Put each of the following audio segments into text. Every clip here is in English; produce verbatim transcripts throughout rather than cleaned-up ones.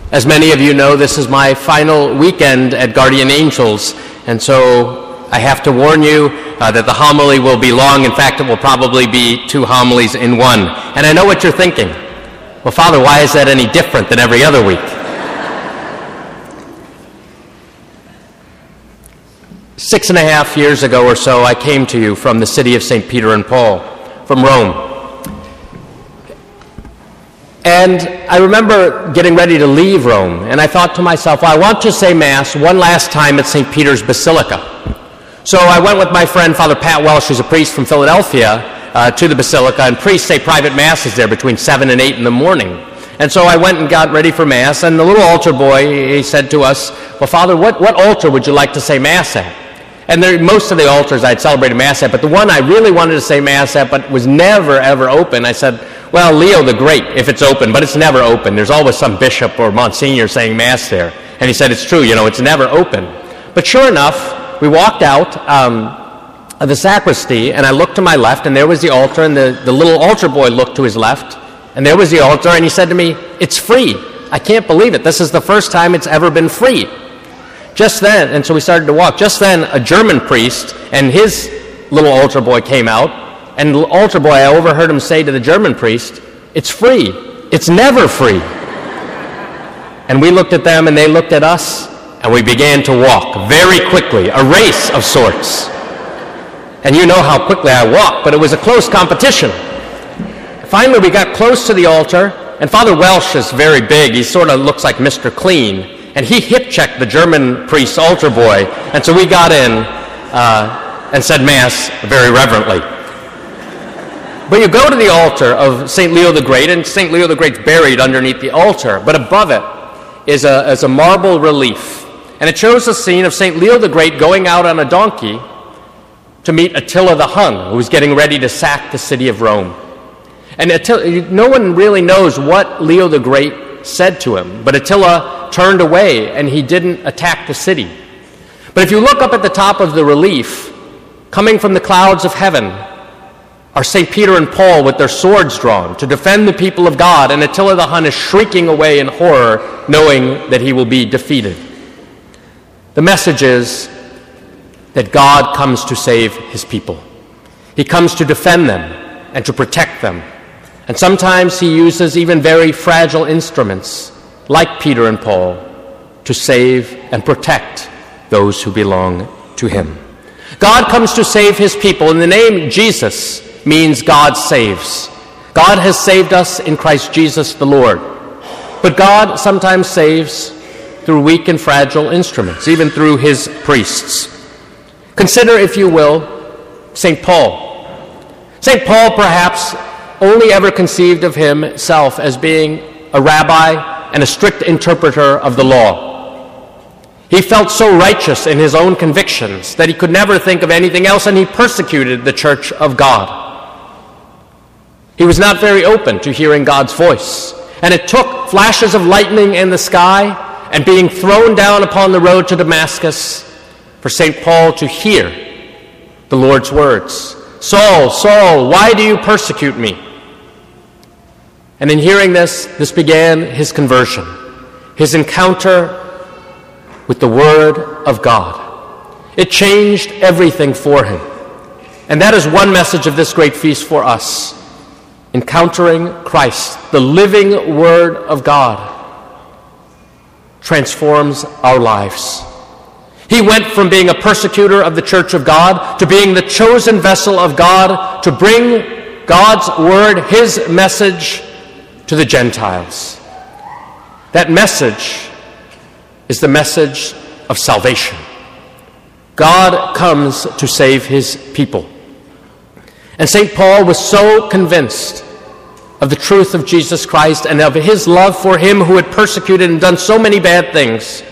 As many of you know, this is my final weekend at Guardian Angels, and so I have to warn you uh, that the homily will be long. In fact, it will probably be two homilies in one. And I know what you're thinking. Well, Father, why is that any different than every other week? Six and a half years ago or so, I came to you from the city of Saint Peter and Paul, from Rome. And I remember getting ready to leave Rome, and I thought to myself, well, I want to say Mass one last time at Saint Peter's Basilica. So I went with my friend, Father Pat Welsh, who's a priest from Philadelphia, uh, to the Basilica, and priests say private Masses there between seven and eight in the morning. And so I went and got ready for Mass, and the little altar boy, he said to us, well, Father, what, what altar would you like to say Mass at? And there, most of the altars I'd celebrated Mass at, but the one I really wanted to say Mass at, but was never, ever open, I said, well, Leo the Great, if it's open, but it's never open. There's always some bishop or Monsignor saying Mass there. And he said, it's true, you know, it's never open. But sure enough, we walked out um, of the sacristy, and I looked to my left, and there was the altar, and the, the little altar boy looked to his left, and there was the altar, and he said to me, it's free. I can't believe it. This is the first time it's ever been free. Just then, and so we started to walk, just then a German priest and his little altar boy came out, and the altar boy, I overheard him say to the German priest, it's free. It's never free. And we looked at them, and they looked at us, and we began to walk very quickly, a race of sorts. And you know how quickly I walked, but it was a close competition. Finally, we got close to the altar, and Father Welsh is very big. He sort of looks like Mister Clean, and he hip-checked the German priest's altar boy, and so we got in uh, and said Mass very reverently. But you go to the altar of Saint Leo the Great, and Saint Leo the Great's buried underneath the altar, but above it is a, is a marble relief. And it shows the scene of Saint Leo the Great going out on a donkey to meet Attila the Hun, who was getting ready to sack the city of Rome. And Attila, no one really knows what Leo the Great said to him, but Attila turned away, and he didn't attack the city. But if you look up at the top of the relief, coming from the clouds of heaven, are Saint Peter and Paul with their swords drawn to defend the people of God, and Attila the Hun is shrieking away in horror, knowing that he will be defeated. The message is that God comes to save his people. He comes to defend them and to protect them. And sometimes he uses even very fragile instruments, like Peter and Paul, to save and protect those who belong to him. God comes to save his people, and the name Jesus means God saves. God has saved us in Christ Jesus the Lord. But God sometimes saves through weak and fragile instruments, even through his priests. Consider, if you will, Saint Paul. Saint Paul perhaps only ever conceived of himself as being a rabbi and a strict interpreter of the law. He felt so righteous in his own convictions that he could never think of anything else, and he persecuted the church of God. He was not very open to hearing God's voice, and it took flashes of lightning in the sky and being thrown down upon the road to Damascus for Saint Paul to hear the Lord's words. Saul, Saul, why do you persecute me? And in hearing this, this began his conversion, his encounter with the Word of God. It changed everything for him. And that is one message of this great feast for us. Encountering Christ, the living Word of God, transforms our lives. He went from being a persecutor of the Church of God to being the chosen vessel of God to bring God's Word, his message, to the Gentiles. That message is the message of salvation. God comes to save his people. And Saint Paul was so convinced of the truth of Jesus Christ and of his love for him who had persecuted and done so many bad things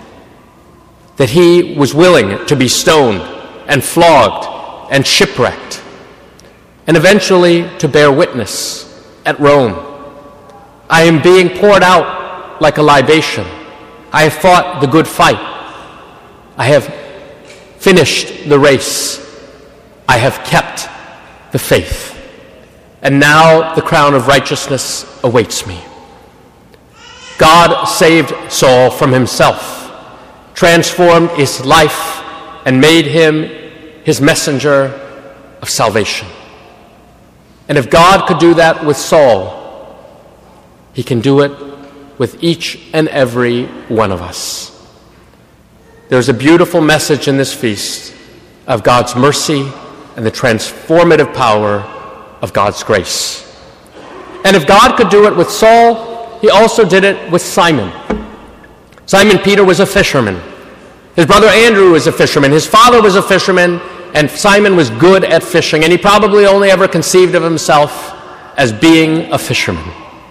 that he was willing to be stoned and flogged and shipwrecked and eventually to bear witness at Rome. I am being poured out like a libation. I have fought the good fight. I have finished the race. I have kept the faith. And now the crown of righteousness awaits me. God saved Saul from himself, transformed his life, and made him his messenger of salvation. And if God could do that with Saul, he can do it with each and every one of us. There's a beautiful message in this feast of God's mercy and the transformative power of God's grace. And if God could do it with Saul, he also did it with Simon. Simon Peter was a fisherman. His brother Andrew was a fisherman. His father was a fisherman, and Simon was good at fishing, and he probably only ever conceived of himself as being a fisherman.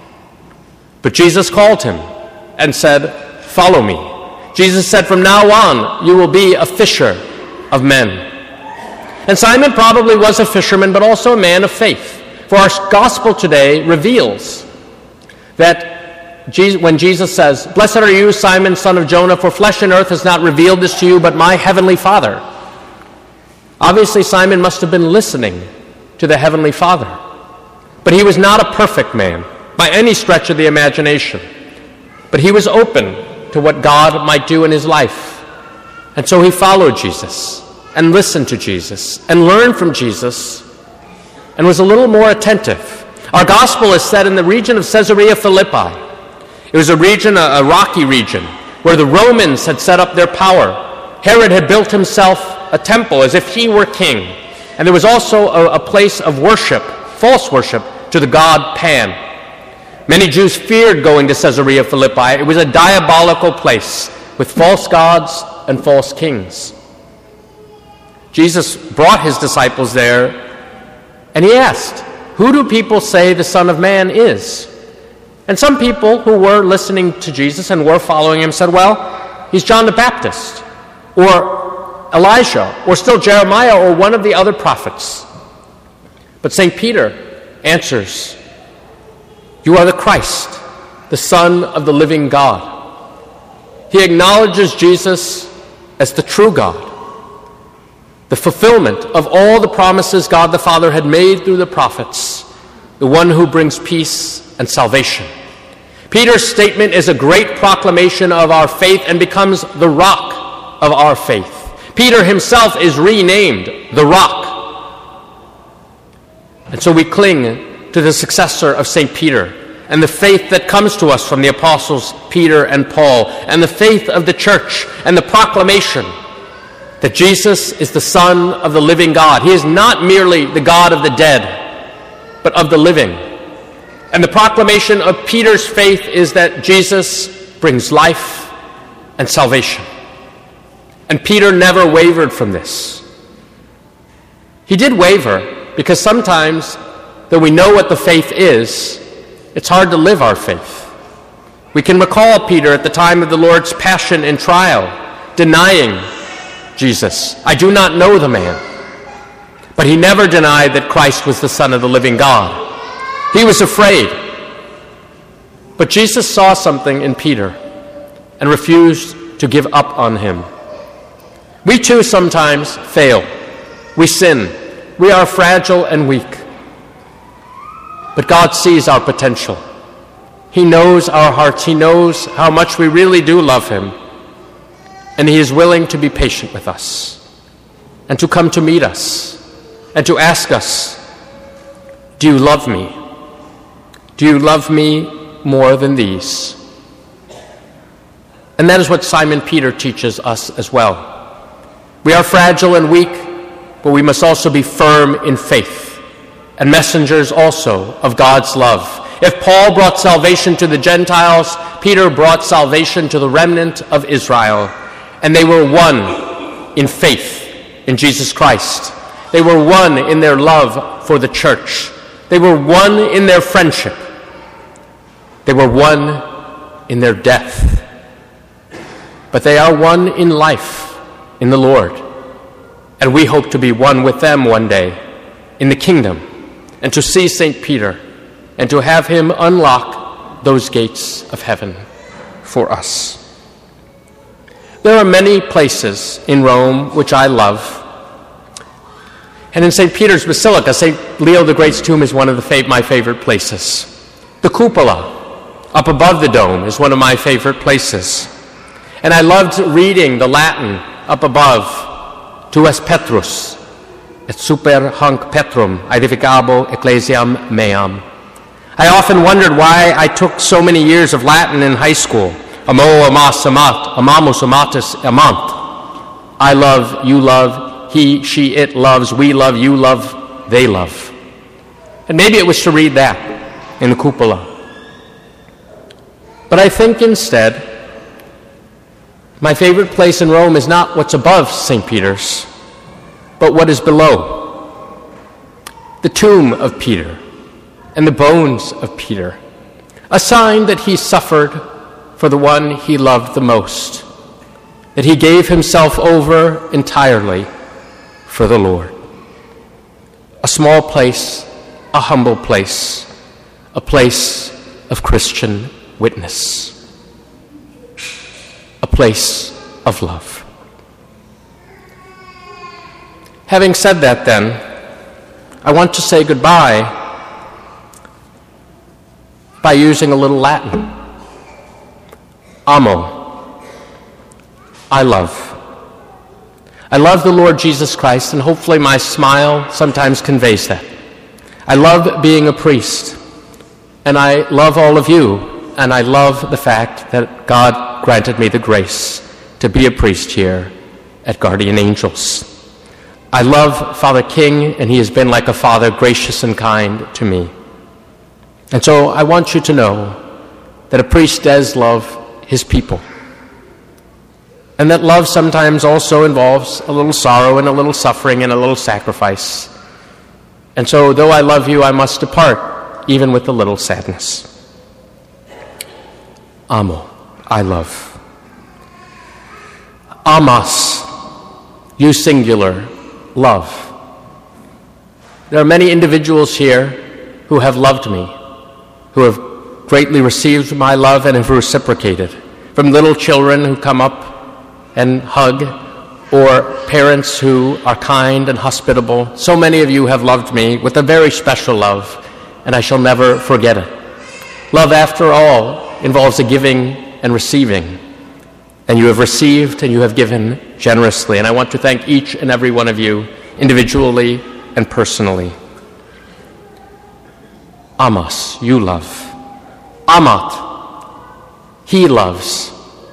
But Jesus called him and said, "Follow me." Jesus said, "From now on, you will be a fisher of men." And Simon probably was a fisherman, but also a man of faith. For our gospel today reveals that when Jesus says, "Blessed are you, Simon, son of Jonah, for flesh and earth has not revealed this to you, but my heavenly Father." Obviously, Simon must have been listening to the heavenly Father. But he was not a perfect man by any stretch of the imagination. But he was open to what God might do in his life. And so he followed Jesus and listened to Jesus and learned from Jesus and was a little more attentive. Our gospel is set in the region of Caesarea Philippi. It was a region, a, a rocky region, where the Romans had set up their power. Herod had built himself a temple as if he were king. And there was also a, a place of worship, false worship, to the god Pan. Many Jews feared going to Caesarea Philippi. It was a diabolical place with false gods and false kings. Jesus brought his disciples there, and he asked, "Who do people say the Son of Man is?" And some people who were listening to Jesus and were following him said, "Well, he's John the Baptist, or Elijah, or still Jeremiah, or one of the other prophets." But Saint Peter answers, "You are the Christ, the Son of the living God." He acknowledges Jesus as the true God, the fulfillment of all the promises God the Father had made through the prophets, the one who brings peace and salvation. Peter's statement is a great proclamation of our faith and becomes the rock of our faith. Peter himself is renamed the Rock. And so we cling to the successor of Saint Peter and the faith that comes to us from the apostles Peter and Paul, and the faith of the church and the proclamation that Jesus is the Son of the living God. He is not merely the God of the dead, but of the living. And the proclamation of Peter's faith is that Jesus brings life and salvation. And Peter never wavered from this. He did waver because sometimes, though we know what the faith is, it's hard to live our faith. We can recall Peter at the time of the Lord's passion and trial, denying Jesus. "I do not know the man." But he never denied that Christ was the Son of the living God. He was afraid. But Jesus saw something in Peter and refused to give up on him. We too sometimes fail. We sin. We are fragile and weak. But God sees our potential. He knows our hearts. He knows how much we really do love him. And he is willing to be patient with us and to come to meet us and to ask us, "Do you love me? Do you love me more than these?" And that is what Simon Peter teaches us as well. We are fragile and weak, but we must also be firm in faith and messengers also of God's love. If Paul brought salvation to the Gentiles, Peter brought salvation to the remnant of Israel. And they were one in faith in Jesus Christ. They were one in their love for the church. They were one in their friendship. They were one in their death. But they are one in life in the Lord. And we hope to be one with them one day in the kingdom, and to see Saint Peter and to have him unlock those gates of heaven for us. There are many places in Rome which I love. And in Saint Peter's Basilica, Saint Leo the Great's tomb is one of the fav- my favorite places. The cupola up above the dome is one of my favorite places. And I loved reading the Latin up above, Tu es Petrus, et super hanc Petrum aedificabo ecclesiam meam. I often wondered why I took so many years of Latin in high school. Amo, amas, amat, amamus, amatus, amant. I love, you love, he, she, it loves, we love, you love, they love. And maybe it was to read that in the cupola. But I think instead, my favorite place in Rome is not what's above Saint Peter's, but what is below. The tomb of Peter and the bones of Peter, a sign that he suffered for the one he loved the most, that he gave himself over entirely for the Lord. A small place, a humble place, a place of Christian witness, a place of love. Having said that, then, I want to say goodbye by using a little Latin. Amo, I love. I love the Lord Jesus Christ, and hopefully my smile sometimes conveys that. I love being a priest, and I love all of you, and I love the fact that God granted me the grace to be a priest here at Guardian Angels. I love Father King, and he has been like a father, gracious and kind to me. And so I want you to know that a priest does love his people, and that love sometimes also involves a little sorrow and a little suffering and a little sacrifice. And so though I love you, I must depart, even with a little sadness. Amo, I love. Amas, you singular, love. There are many individuals here who have loved me, who have greatly received my love and have reciprocated. From little children who come up and hug, or parents who are kind and hospitable. So many of you have loved me with a very special love, and I shall never forget it. Love, after all, involves a giving and receiving. And you have received and you have given generously. And I want to thank each and every one of you, individually and personally. Amas, you love. Amat, he loves.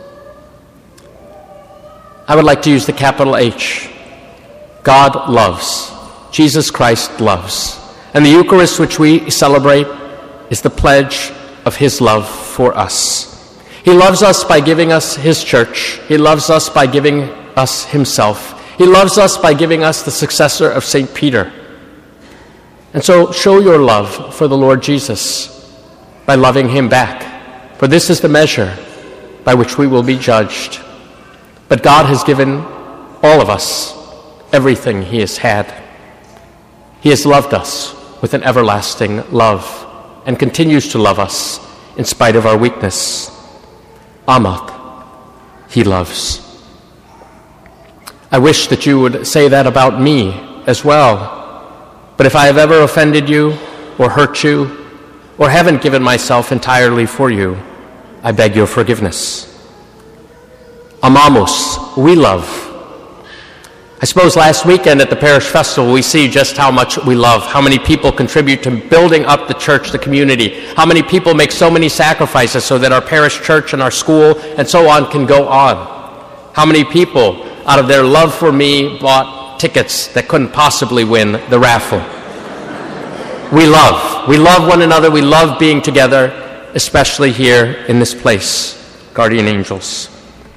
I would like to use the capital H. God loves. Jesus Christ loves. And the Eucharist, which we celebrate, is the pledge of his love for us. He loves us by giving us his church. He loves us by giving us himself. He loves us by giving us the successor of Saint Peter. And so show your love for the Lord Jesus by loving him back. For this is the measure by which we will be judged. But God has given all of us everything he has had. He has loved us with an everlasting love and continues to love us in spite of our weakness. Amat, he loves. I wish that you would say that about me as well. But if I have ever offended you or hurt you or haven't given myself entirely for you, I beg your forgiveness. Amamos, we love. I suppose last weekend at the parish festival we see just how much we love, how many people contribute to building up the church, the community, how many people make so many sacrifices so that our parish church and our school and so on can go on. How many people, out of their love for me, bought tickets that couldn't possibly win the raffle. We love. We love one another. We love being together, especially here in this place, Guardian Angels.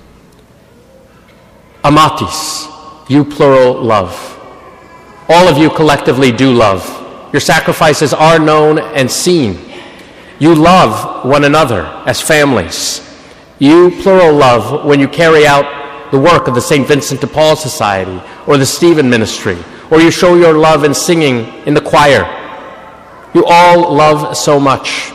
Amatis, you plural love. All of you collectively do love. Your sacrifices are known and seen. You love one another as families. You plural love when you carry out the work of the Saint Vincent de Paul Society or the Stephen Ministry, or you show your love in singing in the choir. You all love so much.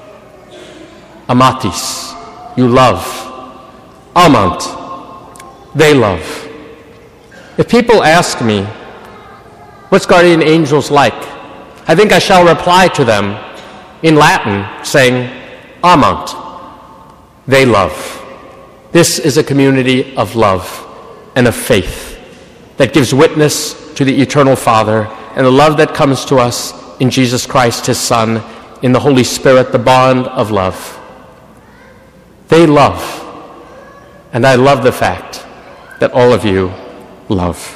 Amatis, you love. Amant, they love. If people ask me, what's Guardian Angels like? I think I shall reply to them in Latin, saying, Amount. They love. This is a community of love and of faith that gives witness to the eternal Father and the love that comes to us in Jesus Christ, his Son, in the Holy Spirit, the bond of love. They love, and I love the fact that all of you love.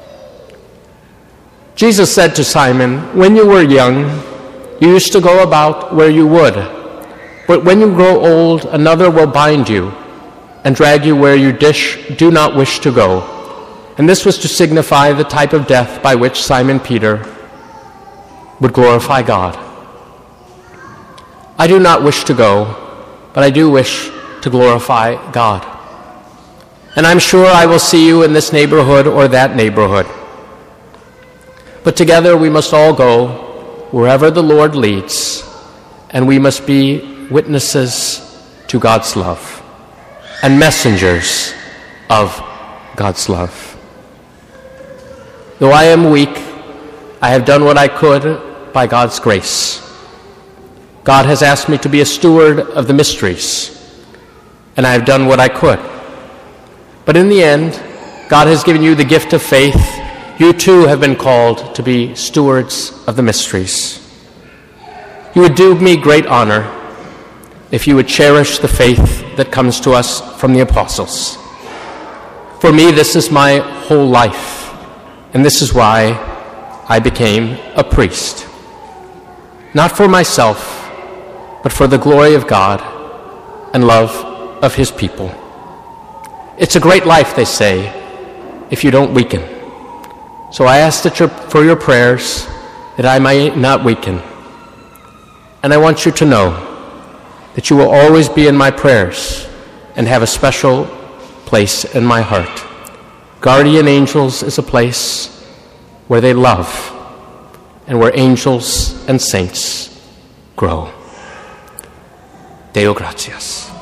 Jesus said to Simon, "When you were young, you used to go about where you would. But when you grow old, another will bind you and drag you where you dish, do not wish to go." And this was to signify the type of death by which Simon Peter would glorify God. I do not wish to go, but I do wish to glorify God. And I'm sure I will see you in this neighborhood or that neighborhood. But together we must all go wherever the Lord leads, and we must be witnesses to God's love and messengers of God's love. Though I am weak, I have done what I could by God's grace. God has asked me to be a steward of the mysteries, and I have done what I could. But in the end, God has given you the gift of faith. You too have been called to be stewards of the mysteries. You would do me great honor if you would cherish the faith that comes to us from the apostles. For me, this is my whole life, and this is why I became a priest. Not for myself, but for the glory of God and love of his people. It's a great life, they say, if you don't weaken. So I ask that your, for your prayers that I might not weaken. And I want you to know that you will always be in my prayers and have a special place in my heart. Guardian Angels is a place where they love and where angels and saints grow. Deo gratias.